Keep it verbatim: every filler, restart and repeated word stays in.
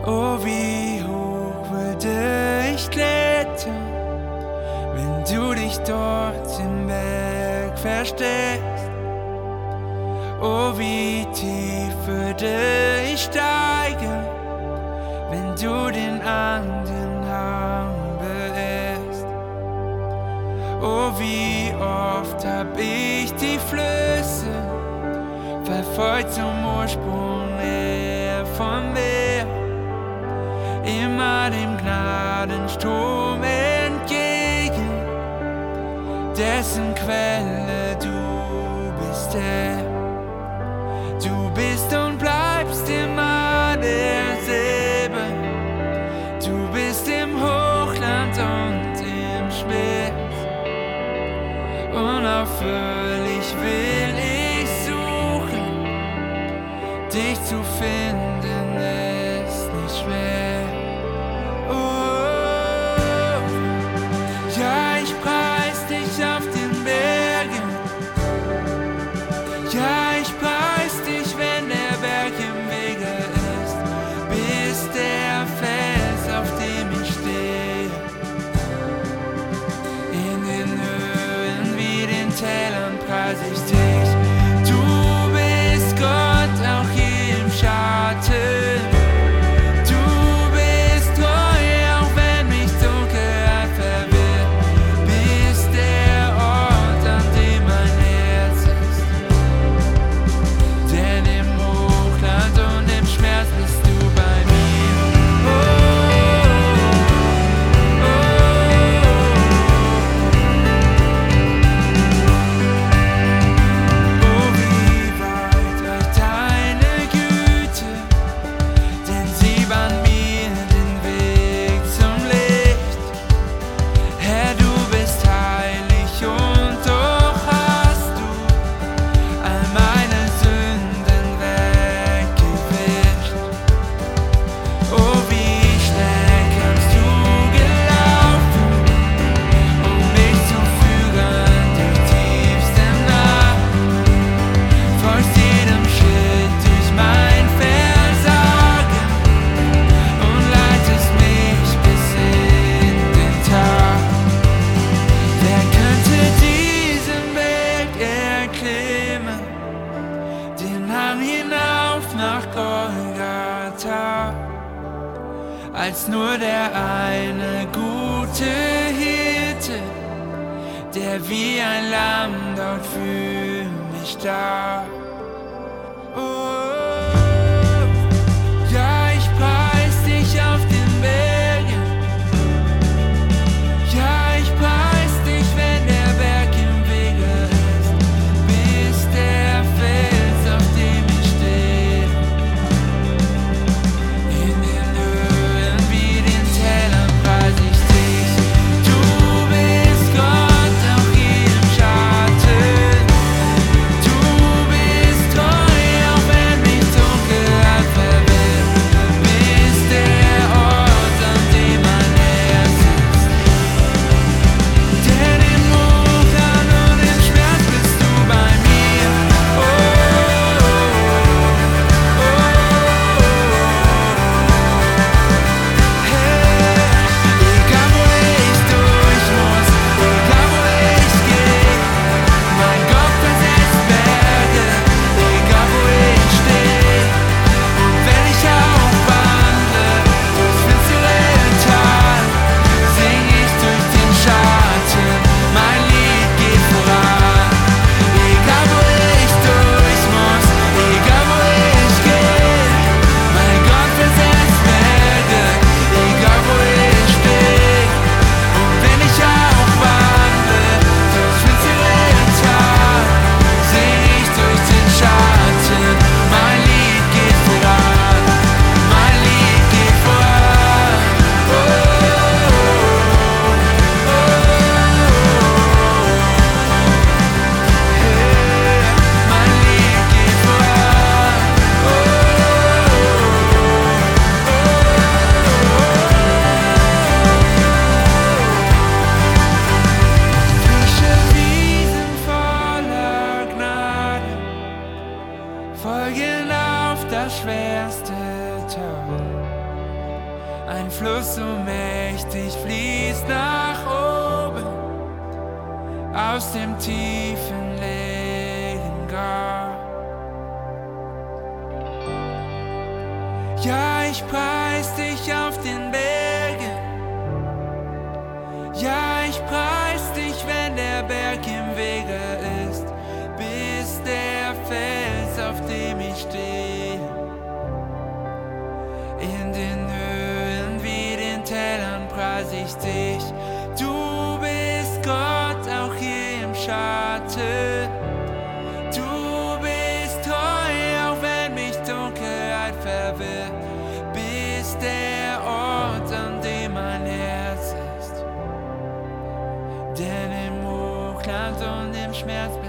Oh, wie hoch würde ich klettern, wenn du dich dort im Berg versteckst. Oh, wie tief würde ich steigen, wenn du den anderen Hang beirrst. Oh, wie oft hab ich die Flüsse verfolgt zum Ursprung her von mir, immer dem Gnadenstrom entgegen, dessen Quelle du bist, Herr. Du bist und bleibst immer derselbe. Du bist im Hochland und im Schmerz. Unaufhörlich will ich suchen, dich zu finden ist nicht schwer. Oh, ja, ich preis dich auf den Bergen. Ja, ich preis dich, wenn der Berg im Wege ist. Bist der Fels, auf dem ich stehe. In den Höhen wie den Tälern preis ich dich. Du bist Gott, auch hier im Schatten. Du bist treu, auch wenn mich Dunkelheit verwirrt. Bist der Ort, an dem mein Herz ist. Denn im Hochland und im Schmerz bist du bei mir. Oh, oh, oh, wie weit reicht deine Güte, denn sie bahnt mir den Weg zum Licht. Herr, du bist heilig und doch hast du all meine Sünden weggewischt. Oh, wie schnell kannst du gelaufen, um mich zu führen durch tiefste Nacht. Folgst jedem Schritt durch mein Versagen und leitest mich bis in den Tag. Wer könnte diesen Berg erklimmen, den Hang hinauf nach Golgatha, als nur der eine gute Hirte, der wie ein Lamm dort für mich starb. Oh, ja, ich preis dich auf den Bergen. Ja, ich preis dich, wenn der Berg im Wege ist. Bist der Fels, auf dem ich stehe. In den Höhen wie den Tälern preis ich dich. Du bist Gott, auch hier im Schatten. Du bist treu, auch wenn mich Dunkelheit verwirrt. Bist der Ort, an dem mein Herz ist. Denn im Hochland und im Schmerz bist du bei mir. Oh, oh, hey, egal wo ich durch muss, egal wo ich geh, mein Gott versetzt Berge, egal wo ich steh. Und wenn ich auch wandle durchs finstere Tal, sing ich durch den Schatten, mein Lied geht voran. Egal wo ich durch muss, egal wo ich geh, mein Gott versetzt Berge, egal wo ich steh. Und wenn ich auch wandle durchs finstere Tal, sing ich durch den Schatten, mein Lied geht voran, mein Lied geht voran. Oh, oh, hey, mein Lied geht voran. Oh, frische Wiesen voller Gnade folgen auf das schwerste Tal. Ein Fluss so mächtig fließt nach oben aus dem tiefen leeren Grab. Ja, ich preis dich auf den Bergen. Ja, ich preis dich, wenn der Berg im Wege ist, bis der Fels, auf dem ich stehe, in den Höhen wie den Tälern preis ich dich. Du bist Gott, auch hier im Schatten. Du bist treu, auch wenn mich Dunkelheit verwirrt. Bist der Ort, an dem mein Herz ist. Denn im Hochland und im Schmerz